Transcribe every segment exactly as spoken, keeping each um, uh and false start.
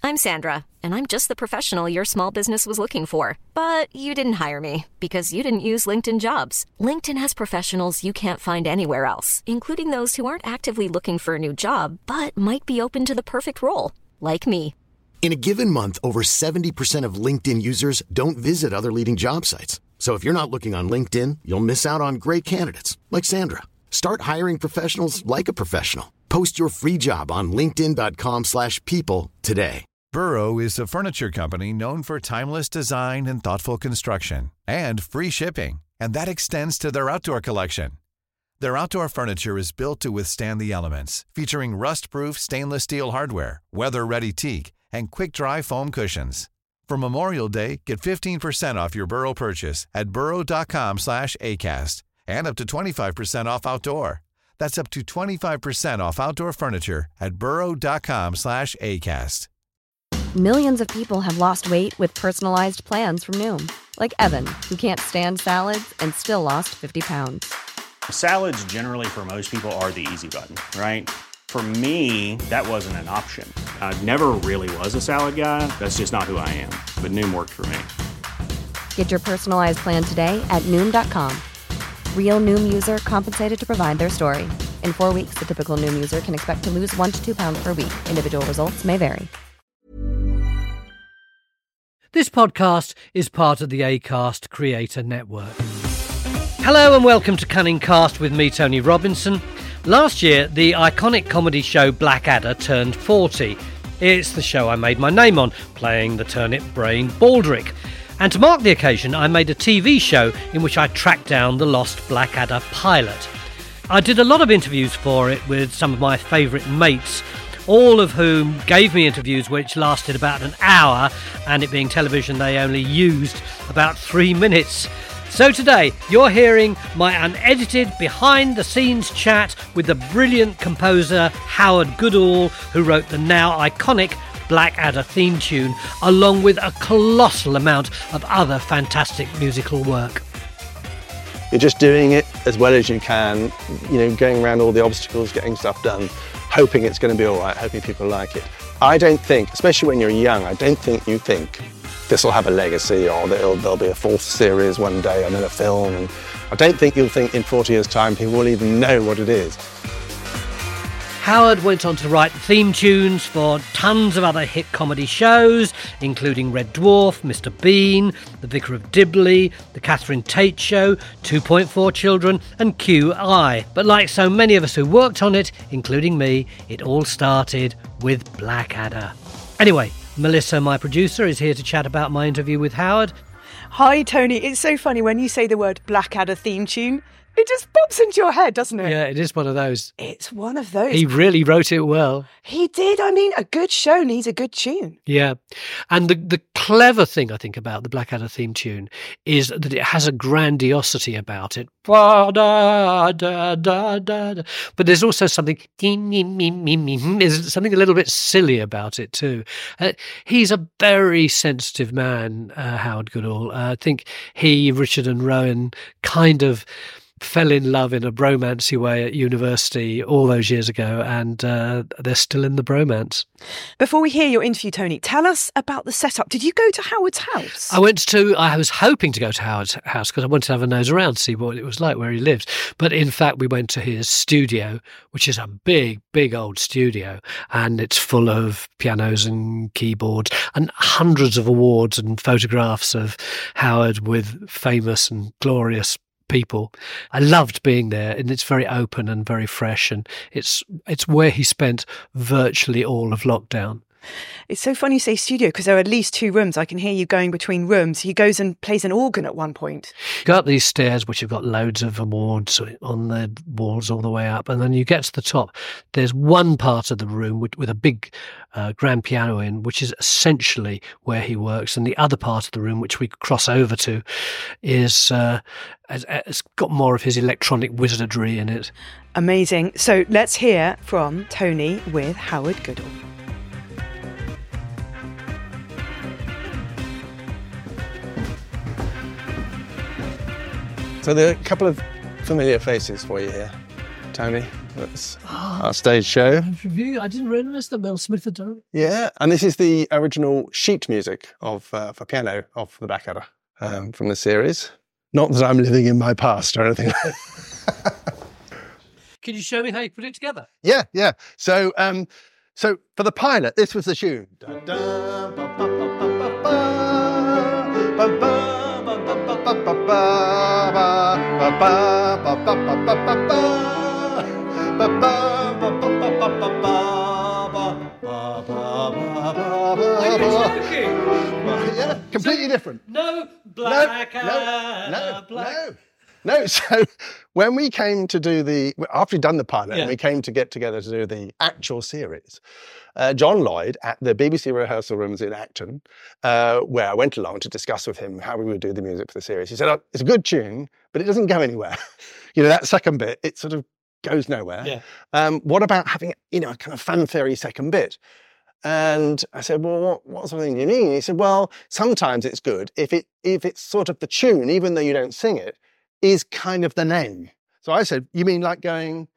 I'm Sandra, and I'm just the professional your small business was looking for. But you didn't hire me because you didn't use LinkedIn Jobs. LinkedIn has professionals you can't find anywhere else, including those who aren't actively looking for a new job, but might be open to the perfect role, like me. In a given month, over seventy percent of LinkedIn users don't visit other leading job sites. So if you're not looking on LinkedIn, you'll miss out on great candidates like Sandra. Start hiring professionals like a professional. Post your free job on linkedin dot com slash people today. Burrow is a furniture company known for timeless design and thoughtful construction and free shipping, and that extends to their outdoor collection. Their outdoor furniture is built to withstand the elements, featuring rust-proof stainless steel hardware, weather-ready teak, and quick-dry foam cushions. For Memorial Day, get fifteen percent off your Burrow purchase at burrow dot com slash acast and up to twenty-five percent off outdoor. That's up to twenty-five percent off outdoor furniture at burrow dot com slash acast. Millions of people have lost weight with personalized plans from Noom. Like Evan, who can't stand salads and still lost fifty pounds. Salads generally for most people are the easy button, right? For me, that wasn't an option. I never really was a salad guy. That's just not who I am. But Noom worked for me. Get your personalized plan today at Noom dot com. Real Noom user compensated to provide their story. In four weeks, the typical Noom user can expect to lose one to two pounds per week. Individual results may vary. This podcast is part of the Acast Creator Network. Hello and welcome to Cunning Cast with me, Tony Robinson. Last year, the iconic comedy show Blackadder turned forty. It's the show I made my name on, playing the turnip-brained Baldric. And to mark the occasion, I made a T V show in which I tracked down the lost Blackadder pilot. I did a lot of interviews for it with some of my favourite mates, all of whom gave me interviews which lasted about an hour, and it being television, they only used about three minutes. So today, you're hearing my unedited, behind-the-scenes chat with the brilliant composer Howard Goodall, who wrote the now iconic Blackadder theme tune, along with a colossal amount of other fantastic musical work. You're just doing it as well as you can, you know, going around all the obstacles, getting stuff done, hoping it's going to be all right, hoping people like it. I don't think, especially when you're young, I don't think you think this will have a legacy or there'll, there'll be a fourth series one day and then a film. And I don't think you'll think in forty years' time people will even know what it is. Howard went on to write theme tunes for tons of other hit comedy shows, including Red Dwarf, Mister Bean, The Vicar of Dibley, The Catherine Tate Show, two point four Children and Q I. But like so many of us who worked on it, including me, it all started with Blackadder. Anyway, Melissa, my producer, is here to chat about my interview with Howard. Hi, Tony. It's so funny when you say the word Blackadder theme tune. It just pops into your head, doesn't it? Yeah, it is one of those. It's one of those. He really wrote it well. He did. I mean, a good show needs a good tune. Yeah. And the, the clever thing, I think, about the Blackadder theme tune is that it has a grandiosity about it. But there's also something, there's something a little bit silly about it too. Uh, he's a very sensitive man, uh, Howard Goodall. Uh, I think he, Richard and Rowan kind of fell in love in a bromancy way at university all those years ago, and uh, they're still in the bromance. Before we hear your interview, Tony, tell us about the setup. Did you go to Howard's house? I went to, I was hoping to go to Howard's house because I wanted to have a nose around, see what it was like where he lived. But in fact, we went to his studio, which is a big, big old studio, and it's full of pianos and keyboards and hundreds of awards and photographs of Howard with famous and glorious people. I loved being there, and it's very open and very fresh, and it's it's where he spent virtually all of lockdown. It's so funny you say studio because there are at least two rooms. I can hear you going between rooms. He goes and plays an organ at one point. You go up these stairs, which have got loads of awards on the walls all the way up, and then you get to the top. There's one part of the room with, with a big uh, grand piano in, which is essentially where he works, and the other part of the room, which we cross over to, is uh, has, has got more of his electronic wizardry in it. Amazing. So let's hear from Tony with Howard Goodall. So there are a couple of familiar faces for you here, Tony. That's our stage show. Review. I didn't realise that Mel Smith had done it. Yeah, and this is the original sheet music of uh, for piano of the Blackadder um, from the series. Not that I'm living in my past or anything. Can you show me how you put it together? Yeah, yeah. So, um, so for the pilot, this was the tune. Dun, dun, ba, ba, ba, ba, ba, ba, ba, ba, ba, ba, ba, ba, ba, ba, ba, ba, ba. Yeah, completely so, different. No black no, no, no, black. no. No, so when we came to do the, after we'd done the pilot Yeah. and we came to get together to do the actual series, uh, John Lloyd at the B B C rehearsal rooms in Acton, uh, where I went along to discuss with him how we would do the music for the series. He said, oh, it's a good tune, but it doesn't go anywhere. You know, that second bit, it sort of goes nowhere. Yeah. Um, what about having, you know, a kind of fanfare-y second bit? And I said, well, what, what sort of thing do you mean? He said, well, sometimes it's good if it if it's sort of the tune, even though you don't sing it, is kind of the name. So I said, you mean like going,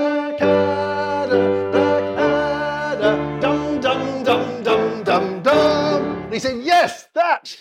Blackadder, Blackadder, dum, dum, dum, dum, dum, dum. And he said, yes, that.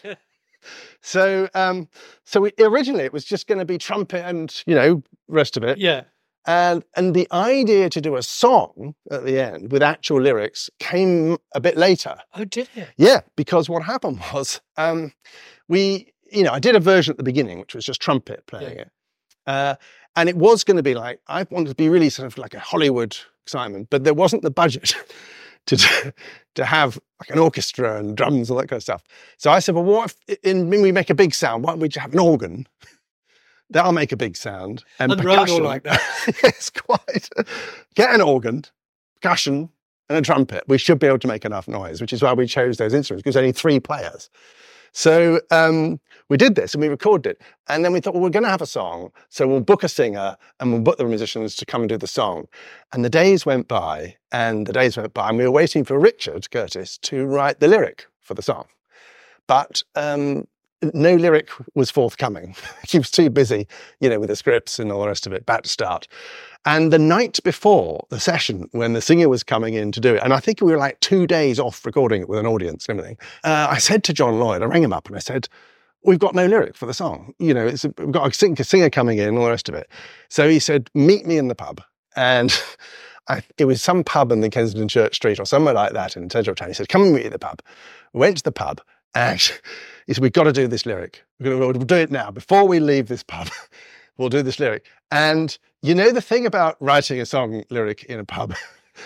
so um, so we, originally it was just going to be trumpet and, you know, rest of it. Yeah. And and the idea to do a song at the end with actual lyrics came a bit later. Oh, did it? Yeah, because what happened was um, we, you know, I did a version at the beginning, which was just trumpet playing Yeah. it. Uh, and it was going to be like, I wanted to be really sort of like a Hollywood excitement, but there wasn't the budget to to have like an orchestra and drums, all that kind of stuff. So I said, well, what if in, when we make a big sound, why don't we just have an organ? That'll make a big sound. And, And percussion. all like that. Yes, quite. Get an organ, percussion, and a trumpet. We should be able to make enough noise, which is why we chose those instruments, because only three players. So um, we did this and we recorded it. And then we thought, well, we're going to have a song. So we'll book a singer and we'll book the musicians to come and do the song. And the days went by and the days went by and we were waiting for Richard Curtis to write the lyric for the song. But um, no lyric was forthcoming. He was too busy, you know, with the scripts and all the rest of it, about to start. And the night before the session, when the singer was coming in to do it, and I think we were like two days off recording it with an audience and everything, uh, I said to John Lloyd, I rang him up and I said, we've got no lyric for the song. You know, it's a, we've got a singer, singer coming in and all the rest of it. So he said, meet me in the pub. And I, it was some pub in the Kensington Church Street or somewhere like that in central town. He said, come and meet me at the pub. We went to the pub and he said, we've got to do this lyric. We're going to, we'll do it now. Before we leave this pub, we'll do this lyric. And you know, the thing about writing a song lyric in a pub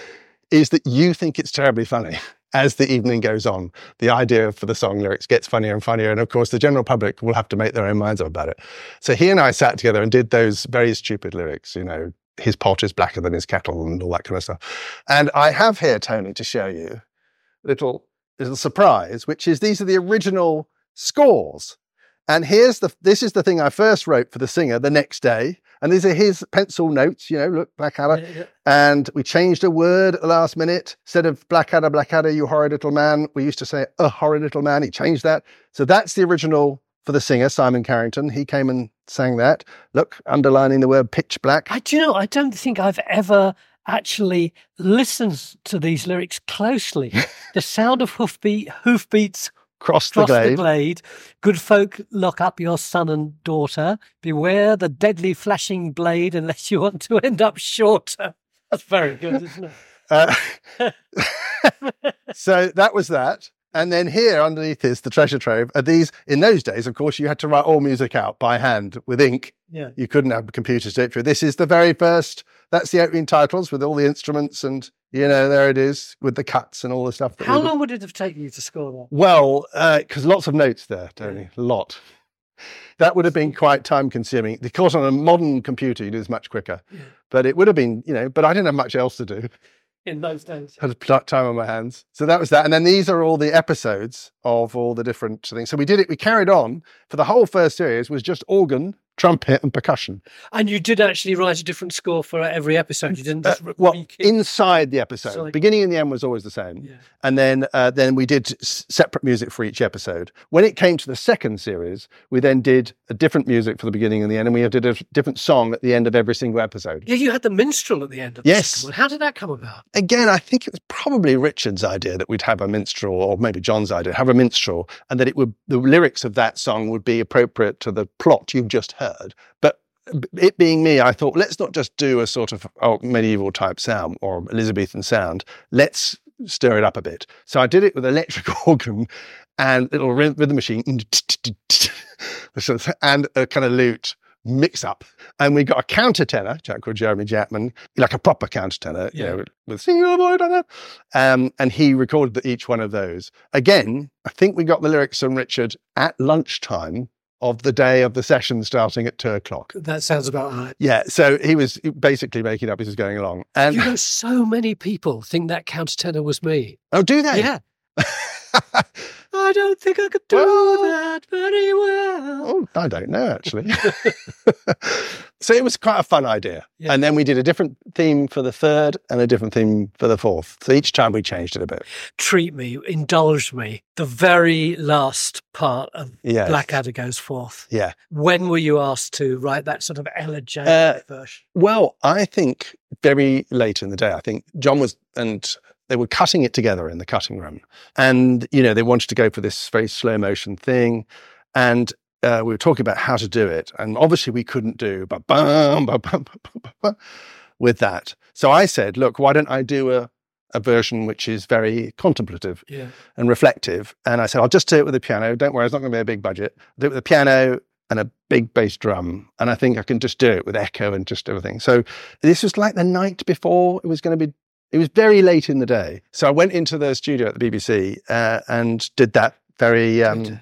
is that you think it's terribly funny. As the evening goes on, the idea for the song lyrics gets funnier and funnier. And of course, the general public will have to make their own minds up about it. So he and I sat together and did those very stupid lyrics, you know, his pot is blacker than his kettle and all that kind of stuff. And I have here, Tony, to show you a little, little surprise, which is these are the original scores. And here's the, this is the thing I first wrote for the singer the next day. And these are his pencil notes, you know, look, Blackadder. Yeah, yeah. And we changed a word at the last minute. Instead of Blackadder, Blackadder, you horrid little man, we used to say, a horrid little man. He changed that. So that's the original for the singer, Simon Carrington. He came and sang that. Look, underlining the word pitch black. I do you know, I don't think I've ever actually listened to these lyrics closely. The sound of hoofbeat, hoofbeats Cross, Cross the, glade. the glade. Good folk, lock up your son and daughter. Beware the deadly flashing blade unless you want to end up shorter. That's very good, isn't it? Uh, so that was that. And then here underneath is the treasure trove. Are these, in those days, of course, you had to write all music out by hand with ink. Yeah. You couldn't have computers to do it for you. This is the very first, that's the opening titles with all the instruments and, you know, there it is with the cuts and all the stuff. That How we long would it have taken you to score that? Well, because uh, lots of notes there, Tony, a lot. That would have been quite time consuming. Of course, on a modern computer, you do this much quicker. Yeah. But it would have been, you know, but I didn't have much else to do. In those days. I had time on my hands. So that was that. And then these are all the episodes of all the different things. So we did it, we carried on for the whole first series was just organ, trumpet and percussion. And you did actually write a different score for every episode. You didn't just Uh, well, re- inside the episode, Inside. beginning and the end was always the same. Yeah. And then uh, then we did s- separate music for each episode. When it came to the second series, we then did a different music for the beginning and the end, and we did a different song at the end of every single episode. Yeah, you had the minstrel at the end of the Yes. second one. How did that come about? Again, I think it was probably Richard's idea that we'd have a minstrel, or maybe John's idea, have a minstrel, and that it would the lyrics of that song would be appropriate to the plot you've just heard. But it being me, I thought, let's not just do a sort of oh, medieval type sound or Elizabethan sound. Let's stir it up a bit. So I did it with electric organ and little rhythm machine and a kind of lute mix up. And we got a countertenor, a chap called Jeremy Jackman, like a proper countertenor, Yeah. you know, with single boy on that. Um, and he recorded the, each one of those. Again, I think we got the lyrics from Richard at lunchtime of the day of the session starting at two o'clock. That sounds about right. Yeah, so he was basically making up as he was going along. And You know, so many people think that countertenor was me. oh, do they? Yeah. I don't think I could do Well- that very well. Oh, I don't know, actually. So it was quite a fun idea. Yeah. And then we did a different theme for the third and a different theme for the fourth. So each time we changed it a bit. Treat me, indulge me. The very last part of Yes. Blackadder goes forth. Yeah. When were you asked to write that sort of elegiac Uh, version? Well, I think very late in the day, I think John was, and they were cutting it together in the cutting room. And, you know, they wanted to go for this very slow motion thing. And uh, we were talking about how to do it. And obviously we couldn't do ba bum, ba bum, ba bum, ba bum with that. So I said, look, why don't I do a, a version which is very contemplative Yeah. and reflective? And I said, I'll just do it with the piano. Don't worry, it's not going to be a big budget. I'll do it with the piano and a big bass drum. And I think I can just do it with echo and just everything. So this was like the night before it was going to be, it was very late in the day. So I went into the studio at the B B C uh, and did that very... Um,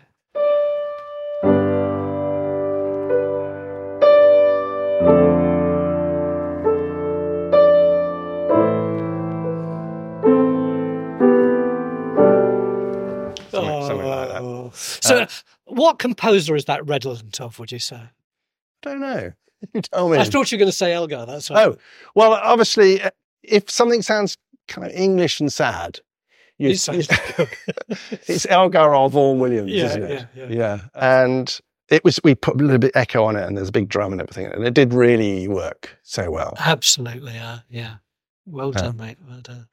something, something like that. Oh. So, Uh, what composer is that redolent of, would you say? I don't know. You tell me. I thought you were going to say Elgar. That's right. Oh, well, obviously, uh, if something sounds kind of English and sad, you, You say- it's Elgar or Vaughan Williams, Yeah, isn't it? yeah, yeah. And it was, we put a little bit echo on it and there's a big drum and everything. And it did really work so well. Absolutely, yeah, yeah. Well Yeah. done, mate. Well done.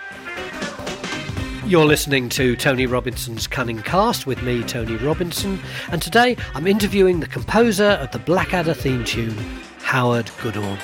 You're listening to Tony Robinson's Cunning Cast with me, Tony Robinson, and today I'm interviewing the composer of the Blackadder theme tune, Howard Goodall.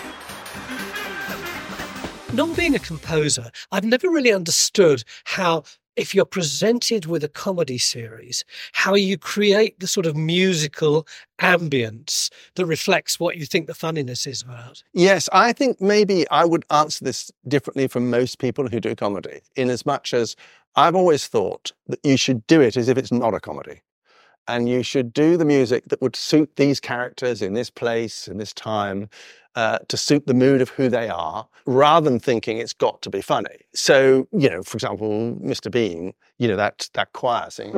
Not being a composer, I've never really understood how, if you're presented with a comedy series, how you create the sort of musical ambience that reflects what you think the funniness is about. Yes, I think maybe I would answer this differently from most people who do comedy, in as much as I've always thought that you should do it as if it's not a comedy. And you should do the music that would suit these characters in this place, in this time, uh, to suit the mood of who they are, rather than thinking it's got to be funny. So, you know, for example, Mister Bean, you know, that that choir singing.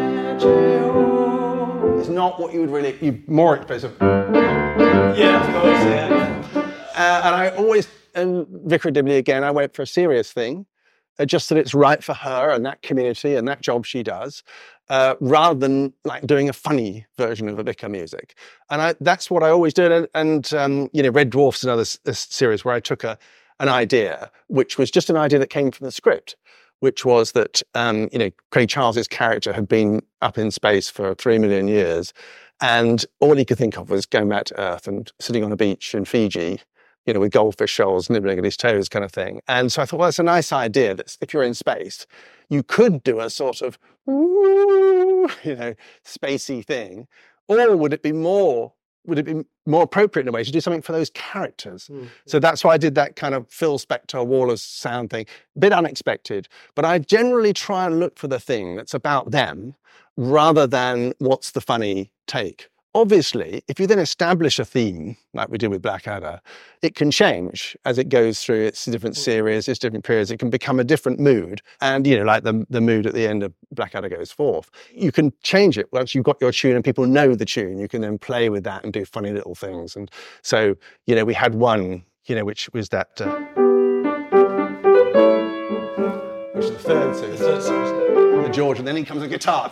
It's not what you would really, you more expressive. Yeah, of course, yeah. Uh, and I always, and Vicar Dibley again, I went for a serious thing, uh, just that it's right for her and that community and that job she does, uh, rather than like doing a funny version of a Vicar music. And I, that's what I always do. And, and um, you know, Red Dwarf's another s- a series where I took a, an idea, which was just an idea that came from the script, which was that, um, you know, Craig Charles's character had been up in space for three million years. And all he could think of was going back to Earth and sitting on a beach in Fiji, you know, with goldfish shoals nibbling at his toes kind of thing. And so I thought, well, it's a nice idea that if you're in space, you could do a sort of, you know, spacey thing. Or would it be more, would it be more appropriate in a way to do something for those characters? Mm. So that's why I did that kind of Phil Spector, Wallace sound thing. A bit unexpected, but I generally try and look for the thing that's about them rather than what's the funny take Obviously, if you then establish a theme, like we did with Blackadder, it can change as it goes through its different series, its different periods. It can become a different mood. And, you know, like the, the mood at the end of Blackadder Goes Forth. You can change it once you've got your tune and people know the tune. You can then play with that and do funny little things. And so, you know, we had one, you know, which was that... Uh, which is the third series. The third series. The George, and then he comes with a guitar.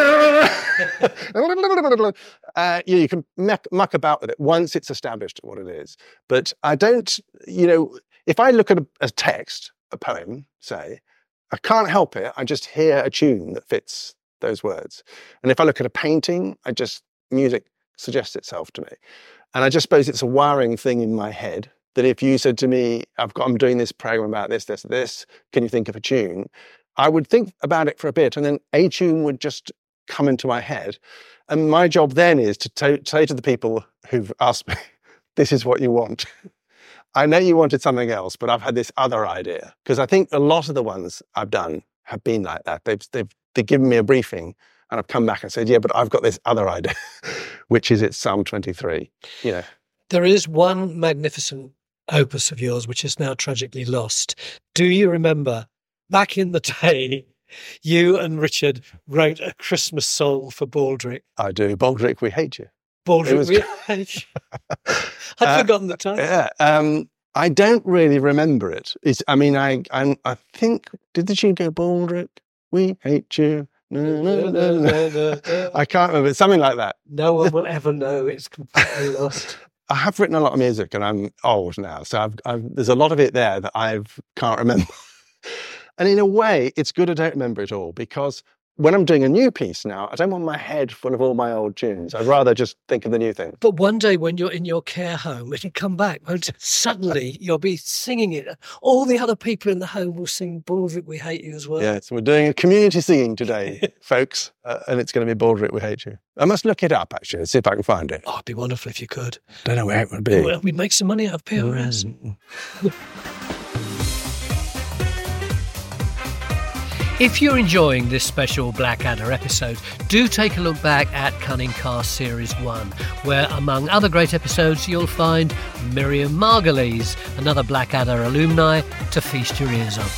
uh, you, know, you can muck, muck about with it once it's established what it is. But I don't, you know, if I look at a, a text, a poem, say, I can't help it. I just hear a tune that fits those words. And if I look at a painting, I just, music suggests itself to me. And I just suppose it's a wiring thing in my head that if you said to me, I've got, I'm doing this program about this, this, this, can you think of a tune? I would think about it for a bit and then a tune would just come into my head. And my job then is to t- say to the people who've asked me, this is what you want. I know you wanted something else, but I've had this other idea. Because I think a lot of the ones I've done have been like that. They've, they've, they've given me a briefing and I've come back and said, yeah, but I've got this other idea, which is it's Psalm twenty-three. You know. There is one magnificent opus of yours, which is now tragically lost. Do you remember back in the day, you and Richard wrote a Christmas song for Baldrick? I do. Baldrick, we hate you. Baldrick, was... we hate you. I'd uh, forgotten the title. Yeah. Um, I don't really remember it. It's, I mean, I, I I think, did the tune go, Baldrick, we hate you? No, no, no, no, no. I can't remember. It's something like that. No one will ever know. It's completely lost. I have written a lot of music and I'm old now. So I've, I've, there's a lot of it there that I can't remember. And in a way, it's good I don't remember it all because when I'm doing a new piece now, I don't want my head full of all my old tunes. I'd rather just think of the new thing. But one day when you're in your care home, it'll come back. Suddenly you'll be singing it. All the other people in the home will sing Baldrick, we hate you as well. Yeah, so we're doing a community singing today, folks. Uh, and it's going to be Baldrick, we hate you. I must look it up, actually, and see if I can find it. Oh, it'd be wonderful if you could. Don't know where it would be. Well, we'd make some money out of P R S. Mm. If you're enjoying this special Blackadder episode, do take a look back at Cunning Cast Series one, where, among other great episodes, you'll find Miriam Margolyes, another Blackadder alumni, to feast your ears on.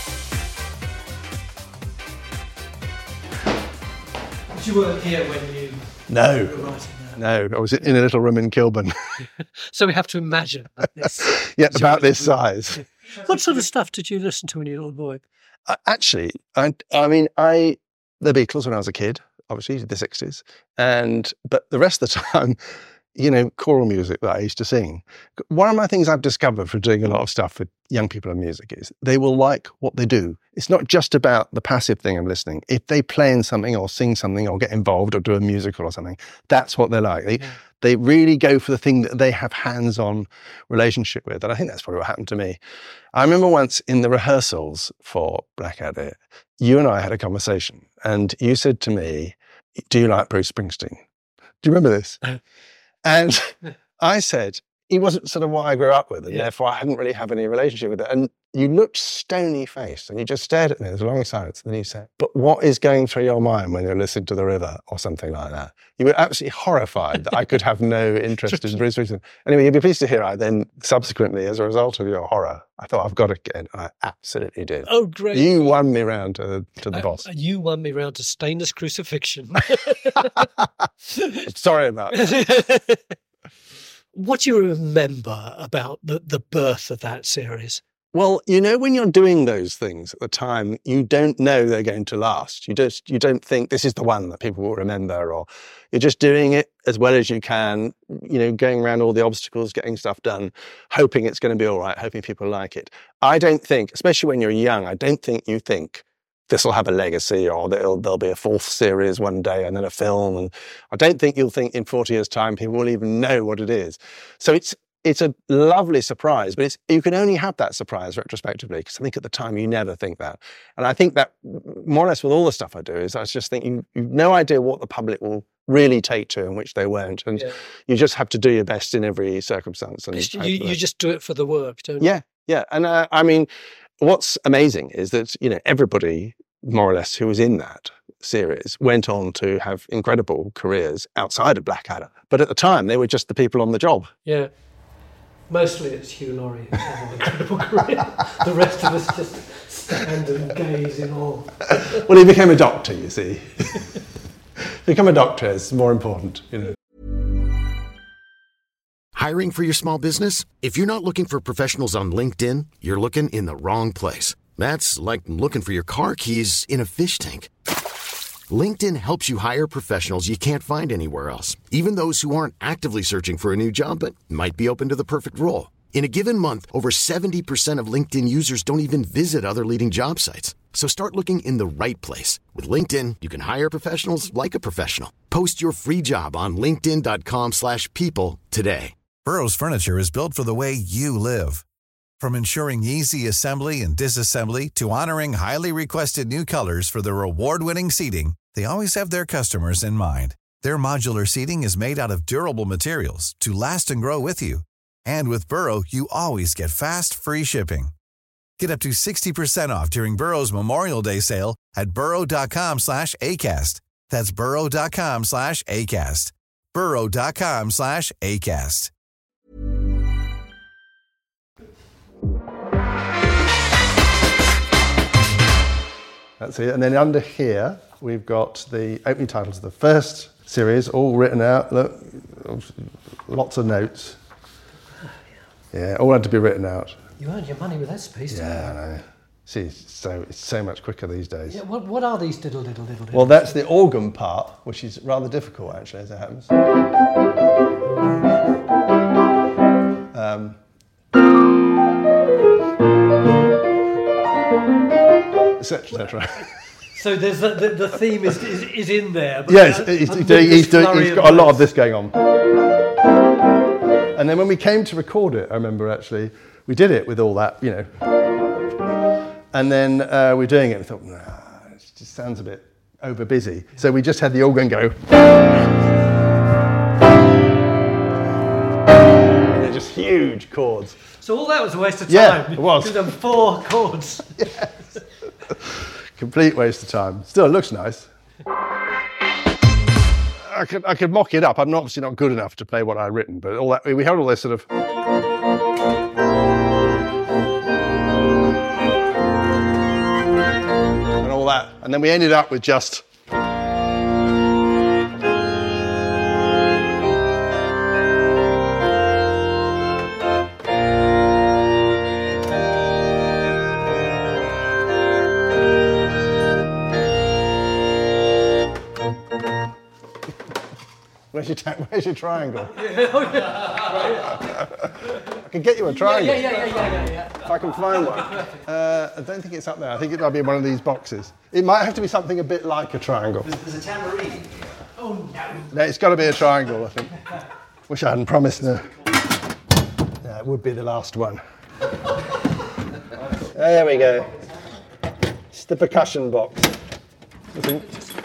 But you weren't here when you no. were writing that. No, I was in a little room in Kilburn. So we have to imagine this. Yeah, about this size. What sort of stuff did you listen to when you were a little boy? Uh, actually, I, I mean, I the Beatles when I was a kid, obviously the sixties, and but the rest of the time, you know, choral music that I used to sing. One of my things I've discovered from doing a lot of stuff with young people in music is they will like what they do. It's not just about the passive thing of listening. If they play in something or sing something or get involved or do a musical or something, that's what they like. They, yeah. they really go for the thing that they have hands-on relationship with. And I think that's probably what happened to me. I remember once in the rehearsals for Blackadder, you and I had a conversation and you said to me, do you like Bruce Springsteen? Do you remember this? And I said, he wasn't sort of what I grew up with, and yeah. therefore I hadn't really had any relationship with it. And you looked stony-faced, and you just stared at me. There was a long silence, and then you said, but what is going through your mind when you're listening to The River, or something like that? You were absolutely horrified that I could have no interest in Bruce Springsteen. Anyway, you'd be pleased to hear I then, subsequently, as a result of your horror, I thought, I've got to get in, and I absolutely did. Oh, great. You won me round to, to the I, boss. You won me round to Stainless Crucifixion. Sorry about that. What do you remember about the, the birth of that series? Well, you know, when you're doing those things at the time, you don't know they're going to last. You just, you don't think this is the one that people will remember, or you're just doing it as well as you can, you know, going around all the obstacles, getting stuff done, hoping it's going to be all right, hoping people like it. I don't think, especially when you're young, I don't think you think this will have a legacy, or there'll, there'll be a fourth series one day and then a film. And I don't think you'll think in forty years' time people will even know what it is. So it's it's a lovely surprise, but it's, you can only have that surprise retrospectively, because I think at the time you never think that. And I think that more or less with all the stuff I do is I just think you, you've no idea what the public will really take to and which they won't. And yeah. you just have to do your best in every circumstance. And you, you just do it for the work, don't you? Yeah, yeah. And uh, I mean, what's amazing is that, you know, everybody, more or less, who was in that series went on to have incredible careers outside of Blackadder. But at the time, they were just the people on the job. Yeah. Mostly it's Hugh Laurie who's had an incredible career. The rest of us just stand and gaze in awe. Well, he became a doctor, you see. Become a doctor is more important, you know. Hiring for your small business? If you're not looking for professionals on LinkedIn, you're looking in the wrong place. That's like looking for your car keys in a fish tank. LinkedIn helps you hire professionals you can't find anywhere else, even those who aren't actively searching for a new job but might be open to the perfect role. In a given month, over seventy percent of LinkedIn users don't even visit other leading job sites. So start looking in the right place. With LinkedIn, you can hire professionals like a professional. Post your free job on linkedin.com slash people today. Burrow's furniture is built for the way you live. From ensuring easy assembly and disassembly to honoring highly requested new colors for their award-winning seating, they always have their customers in mind. Their modular seating is made out of durable materials to last and grow with you. And with Burrow, you always get fast, free shipping. Get up to sixty percent off during Burrow's Memorial Day sale at burrow.com slash ACAST. That's burrow.com slash ACAST. burrow.com slash ACAST. That's it. And then under here, we've got the opening titles of the first series, all written out. Look, lots of notes. Yeah, all had to be written out. You earned your money with that piece, didn't you? Yeah, I know. See, so it's so much quicker these days. Yeah, what, what are these diddle diddle diddle diddle? Well, that's the organ part, which is rather difficult, actually, as it happens. Um, et cetera, et cetera. So there's a, the, the theme is, is is in there. But yes, uh, he's, he's, doing, he's, doing, he's got a lot of this going on. And then when we came to record it, I remember actually, we did it with all that, you know. And then uh, we're doing it and we thought, nah, it just sounds a bit over busy. So we just had the organ go. They're just huge chords. So all that was a waste of time. Yeah, it was. Because there were four chords. Yes. Complete waste of time. Still, it looks nice. I could I could mock it up. I'm obviously not good enough to play what I've written, but all that we had all this sort of. And all that. And then we ended up with just. Where's your, ta- where's your triangle? I can get you a triangle. Yeah, yeah, yeah, yeah, yeah, yeah. If I can find one. Uh, I don't think it's up there. I think it might be in one of these boxes. It might have to be something a bit like a triangle. There's a tambourine. Oh, no. No, it's got to be a triangle, I think. Wish I hadn't promised. No. Yeah, it would be the last one. There we go. It's the percussion box. I think.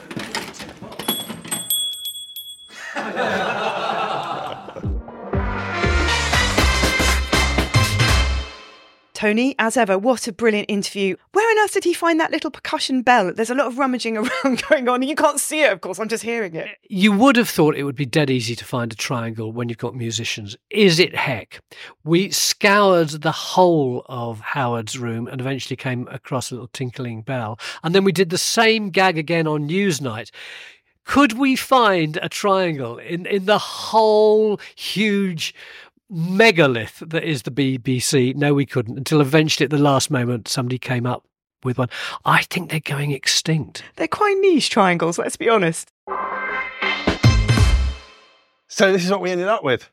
Tony, as ever, what a brilliant interview. Where on earth did he find that little percussion bell? There's a lot of rummaging around going on. You can't see it, of course. I'm just hearing it. You would have thought it would be dead easy to find a triangle when you've got musicians. Is it heck? We scoured the whole of Howard's room and eventually came across a little tinkling bell. And then we did the same gag again on Newsnight. Could we find a triangle in, in the whole huge megalith that is the B B C? No, we couldn't, until eventually at the last moment somebody came up with one. I think they're going extinct. They're quite niche triangles, let's be honest. So this is what we ended up with.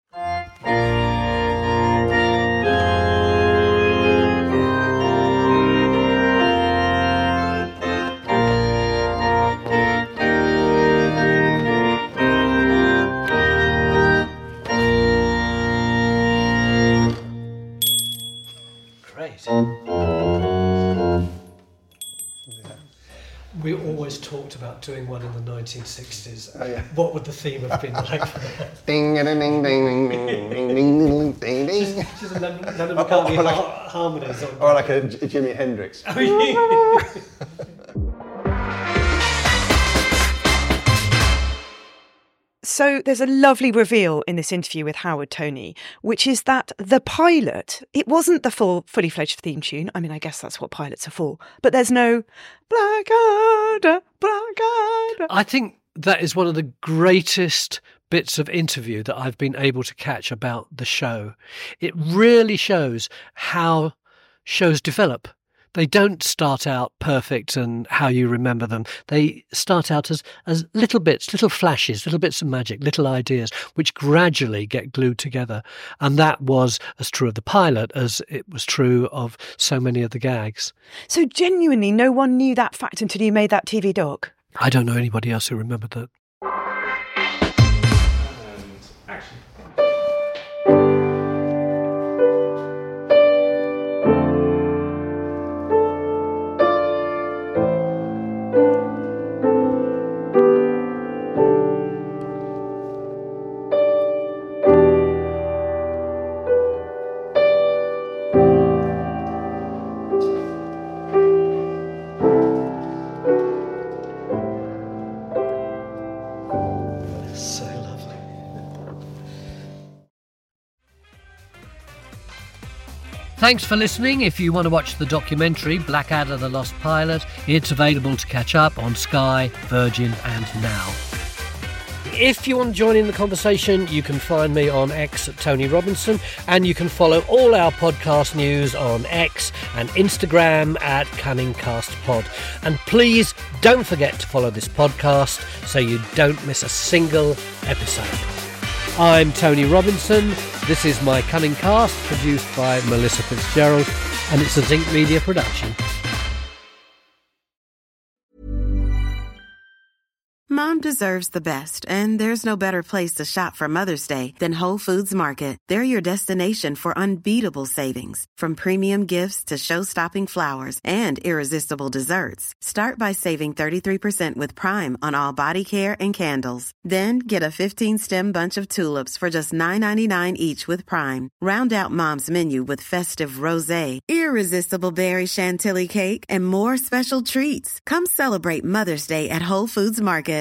We always talked about doing one in the nineteen sixties. Oh, yeah. What would the theme have been like for that? Ding ding ding ding ding ding ding ding ding. Just a Lennon Lennon McCartney or like, har- harmonies. On. Or like a J- Jimi Hendrix. Oh, yeah. So there's a lovely reveal in this interview with Howard, Tony, which is that the pilot, it wasn't the full, fully fledged theme tune. I mean, I guess that's what pilots are for. But there's no Blackadder, Blackadder. I think that is one of the greatest bits of interview that I've been able to catch about the show. It really shows how shows develop. They don't start out perfect and how you remember them. They start out as, as little bits, little flashes, little bits of magic, little ideas, which gradually get glued together. And that was as true of the pilot as it was true of so many of the gags. So genuinely, no one knew that fact until you made that T V doc? I don't know anybody else who remembered that. Thanks for listening. If you want to watch the documentary Blackadder the Lost Pilot, it's available to catch up on Sky, Virgin and Now. If you want to join in the conversation, you can find me on X at Tony Robinson, and you can follow all our podcast news on X and Instagram at CunningCastPod. And please don't forget to follow this podcast so you don't miss a single episode. I'm Tony Robinson. This is my Cunning Cast, produced by Melissa Fitzgerald, and it's a Zinc Media production. Mom deserves the best, and there's no better place to shop for Mother's Day than Whole Foods Market. They're your destination for unbeatable savings, from premium gifts to show-stopping flowers and irresistible desserts. Start by saving thirty-three percent with Prime on all body care and candles. Then get a fifteen-stem bunch of tulips for just nine ninety-nine each with Prime. Round out Mom's menu with festive rosé, irresistible berry chantilly cake, and more special treats. Come celebrate Mother's Day at Whole Foods Market.